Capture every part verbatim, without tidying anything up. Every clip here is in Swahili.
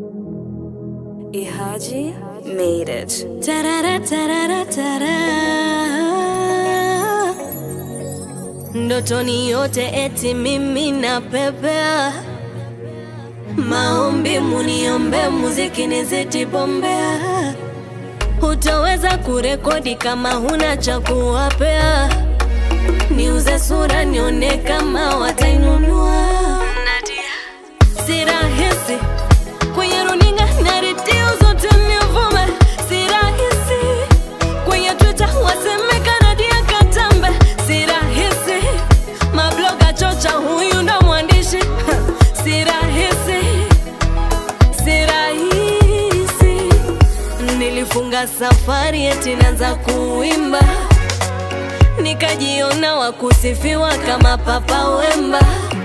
Ihaji made it. Tarara, tarara, tarara. Ndotoni yote eti mimi na pepea. Maombi muniombe, muziki nizidi bombea. Hutaweza kurekodi kama huna cha kuwapea. Niuze sura nione kama watainunua. Nadia, si rahisi kwenye runinga na redio zote nivume. Si rahisi kwenye Twitter waseme Nadia Katambe. Si rahisi mabloga chocha huyu ndo mwandishi. Si rahisi, si rahisi. Nilifunga safari eti naanza kuimba, nikajiona wakusifiwa kama Papa Wemba.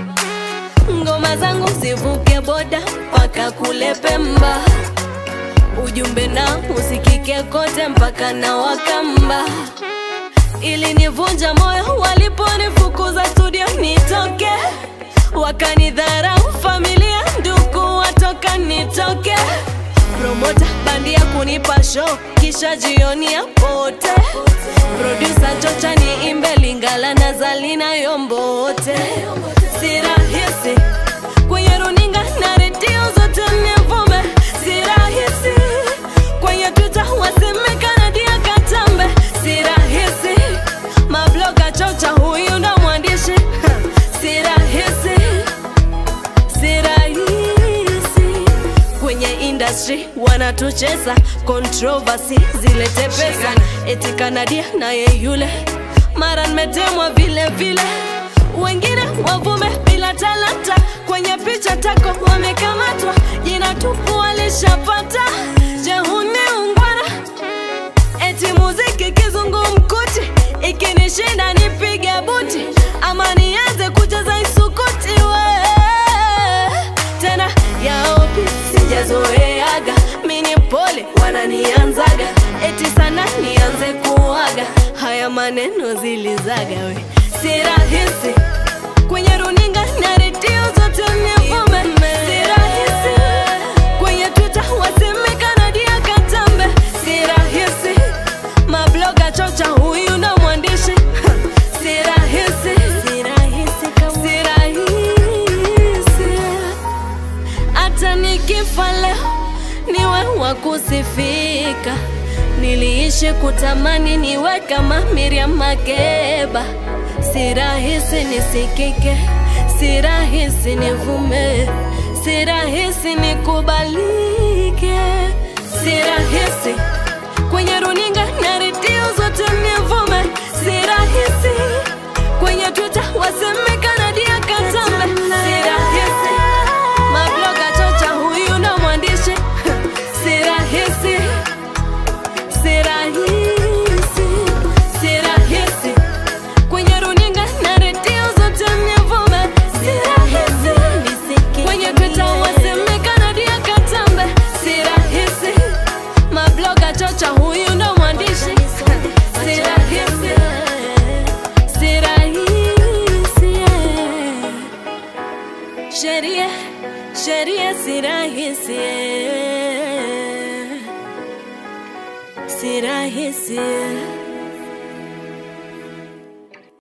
Ngoma zangu zivuke boda mpaka kule Pemba, ujumbe na usikike kote mpaka na Wakamba. Ili nivunja moyo waliponifukuza studio nitoke, wakanidharau familia ndugu watoka nitoke. Promoter bandia kunipa show kisha jioni ya pote. Producer chocha ni imbe Lingala na Zalina Yombote. Si rahisi kwenye runinga na redio zote nivume. Si rahisi kwenye Twitter waseme Nadia Katambe. Si rahisi mabloga chocha huyu ndo mwandishi. Si rahisi, si rahisi. Kwenye industry wanatucheza, controversy zilete pesa. Eti Nadia na ye yule, mara nimetemwa vile vile. Wengine wavume bila talanta, kwenye picha tako wamekamatwa. Jina tupu walishapata, je huni ungwana. Eti muziki kizungumkuti, ikinishinda nipige buti. Ama nianze kucheza isukuti we. Tena yaopi sijazoeaga, mini pole wananianzaga. Eti sana nianze kuaga, haya maneno zilizaga we. Si rahisi kwenye runinga na redio zote nivume. Si rahisi kwenye Twitter waseme Nadia Katambe. Si rahisi mabloga chocha huyu ndo mwandishi. Si rahisi, si rahisi kama si rahisi. Hata nikifa leo niwe wakusifika. Niliishi kutamani niwe kama Miriam Makeba. Si rahisi nisikike, si rahisi nivume. Si rahisi nikubalike. Si rahisi kwenye runinga na redio zote nivume. Si rahisi kwenye Twitter waseme Nadia Katambe. Si rahisi mabloga chocha huyu ndo mwandishi. Si rahisi, si rahisi, si rahisi kwenye runinga na redio zote nivume. Si rahisi kwenye Twitter waseme Nadia Katambe. Si rahisi mabloga chocha huyu ndo mwandishi. Si rahisi, si rahisi. Sheria, sheria si rahisi. Si rahisi.